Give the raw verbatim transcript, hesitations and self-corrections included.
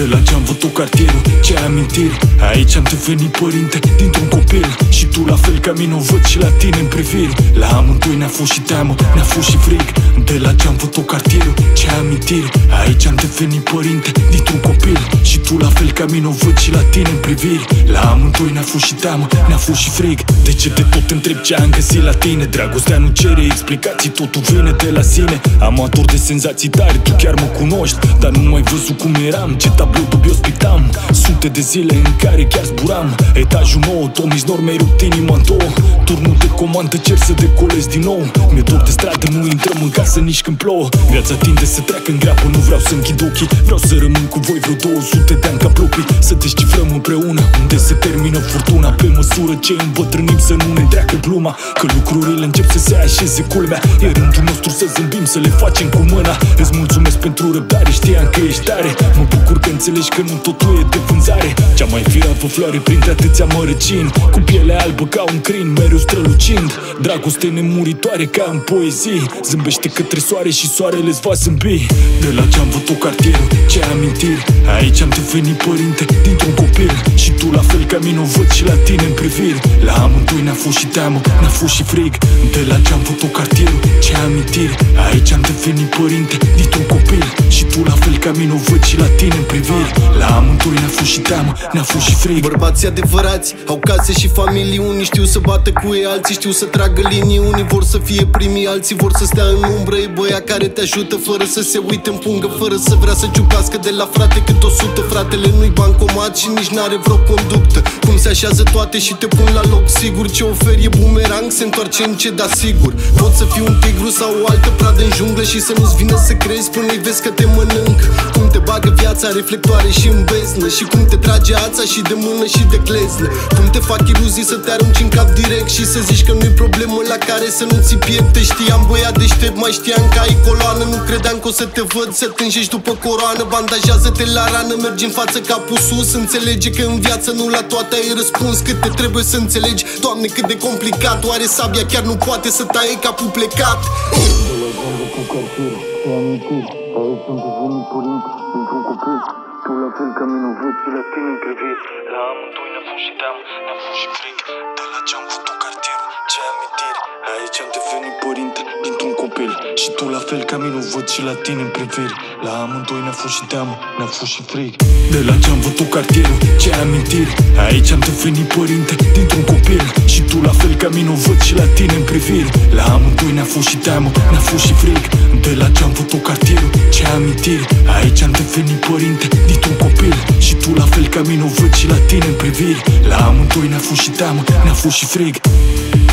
la ce-am văzut cartierul, ce amintiri. Aici am devenit părinte dintr-un copil. Și tu la fel ca mine o văd și la tine în priviri. La amândoi ne-a fost și teamă, ne-a fost și frig. De la ce-am văzut cartierul, ce amintiri. Aici am devenit părinte dintr-un copil. Și tu la fel ca mine o văd și la tine în priviri. La amândoi ne-a fost și teamă, ne-a fost și frig. De ce te tot întreb ce am găsit la tine? Dragostea nu cere explicații, totul vine de la sine. Amator de senzații tari, tu chiar mă cunoști, dar nu mai văzut cum eram, ce tablou dubios pictam. Sute de zile în care chiar zburam. Etajul nou, tomici nor, mi-ai rupt inima în două. Turnul de comandă, cer să decolez din nou. Mi-e dor de stradă, nu intrăm în casă nici când plouă. Viața tinde să treacă în grabă, nu vreau să închid ochii. Vreau să rămân cu voi vreo două sute de ani ca plopii. Să descifrăm împreună unde se termină furtuna. Pe măsură ce îmbătrânim să nu ne întreacă gluma. Că lucrurile încep să se așeze culmea. E rândul nostru să zâmbim, să le facem cu mâna. Îți mulțumesc pentru răbdare, știam că ești tare. Mă bucur că înțelegi că nu totul e de vânzare. Cea mai firavă floare printre atâția mărăcini, cu piele albă ca un crin, mereu strălucind. Dragoste nemuritoare ca în poezii. Zâmbește către soare și soarele-ți va zâmbi. De la ce-am văzut cartierul, ce amintiri. Aici am devenit părinte dintr-un copil. Și tu la fel ca mine o văd și la tine în priviri. La amândoi ne-a fost și teamă, ne-a fost și frig. De la ce-am văzut cartierul, ce amintiri. Aici am devenit părinte dintr-un copil. Și tu la fel ca mine o văd și la tine în priviri. La amândoi ne-a fost și teamă, ne-a fost și frig. Bărbații adevărați au case și familii. Unii știu să bată cu ei, alții știu să tragă linii. Unii vor să fie primii, alții vor să stea în umbră. E băia care te ajută fără să se uite în pungă, fără să vrea să ciupească de la frate cât o sută. Fratele nu-i bancomat și nici n-are vreo conductă. Cum se așează toate și te pun la loc sigur. Ce oferi e bumerang, se întoarce în ce da sigur. Poți să fii un tigru sau o altă pradă în junglă și să nu-ți vină să crezi până-i vezi că te mănânc. Cum te bagă viața reflectoare și în beznă, și cum te trage ața și de mână și de gleznă. Cum te fac iluzii să te arunci în cap direct și să zici că nu-i problemă la care să nu ți piept. Te știam băiat deștept, mai știam că ai coloană. Nu credeam că o să te văd, să tânjești după coroană. Bandajează-te la rană, mergi în față capul sus. Înțelege că în viață nu la toate ai răspuns. Cât te trebuie să înțelegi, Doamne, cât de complicat. Oare sabia chiar nu poate să taie capul plecat? Tu la fel ca mine o văd și la tine în priviri. La amândoi ne-a fost și teamă, ne-a fost și frig. De la ce-am văzut cartierul, ce amintiri. Aici am devenit părinte dintr-un copil. Și tu la fel ca mine o văd și la tine în priviri. La amândoi ne-a fost și teamă, ne-a fost și frig. De la ce-am văzut cartierul, ce amintiri. Aici am devenit părinte dintr-un copil. Și tu la fel ca mine o văd și la tine în priviri. La amândoi ne-a fost și teamă, ne-a fost și frig. De la ce-am văzut cartierul, ce amintiri. Aici am devenit părinte dintr-un copil. Și tu la fel ca mine o văd și la tine în priviri. La amândoi ne-a fost și teamă, ne-a fost și frig.